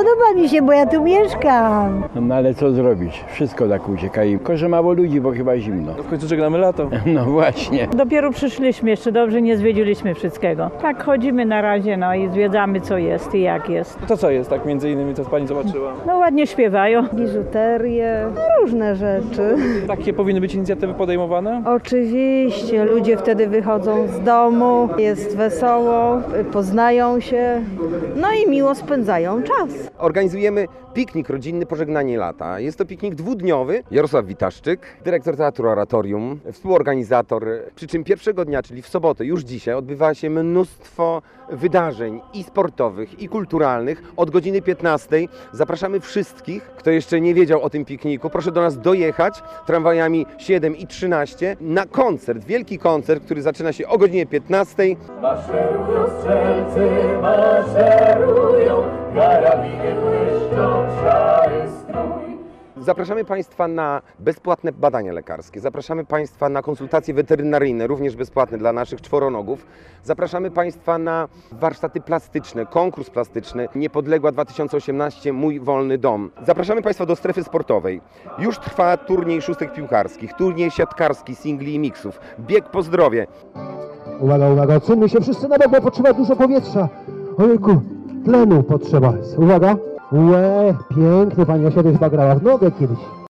podoba mi się, bo ja tu mieszkam. No ale co zrobić? Wszystko tak ucieka i tylko, że mało ludzi, bo chyba zimno. No w końcu żegnamy lato. No właśnie. Dopiero przyszliśmy, jeszcze dobrze nie zwiedziliśmy wszystkiego. Tak chodzimy na razie, no i zwiedzamy co jest i jak jest. To co jest tak między innymi, co pani zobaczyła? No ładnie śpiewają. Biżuterię, różne rzeczy. Takie powinny być inicjatywy podejmowane? Oczywiście, ludzie wtedy wychodzą z domu, jest wesoło, poznają się, no i miło spędzają czas. Organizujemy piknik rodzinny Pożegnanie lata. Jest to piknik dwudniowy. Jarosław Witaszczyk, dyrektor Teatru Oratorium, współorganizator. Przy czym pierwszego dnia, czyli w sobotę, już dzisiaj, odbywa się mnóstwo wydarzeń i sportowych, i kulturalnych. Od godziny 15 zapraszamy wszystkich, kto jeszcze nie wiedział o tym pikniku. Proszę do nas dojechać tramwajami 7 i 13 na koncert, wielki koncert, który zaczyna się o godzinie 15. Maszerują strzelcy, maszerują, karabiny błyszczą, szary strój. Zapraszamy Państwa na bezpłatne badania lekarskie, zapraszamy Państwa na konsultacje weterynaryjne, również bezpłatne dla naszych czworonogów. Zapraszamy Państwa na warsztaty plastyczne, konkurs plastyczny Niepodległa 2018 Mój Wolny Dom. Zapraszamy Państwa do strefy sportowej. Już trwa turniej szóstek piłkarskich, turniej siatkarski, singli i miksów, bieg po zdrowie. Uwaga, uwaga, odsuńmy się wszyscy na bok, bo potrzeba dużo powietrza. Ojejku, tlenu potrzeba jest. Uwaga. Piękny, pani Osiedry chyba grała w nogę kiedyś.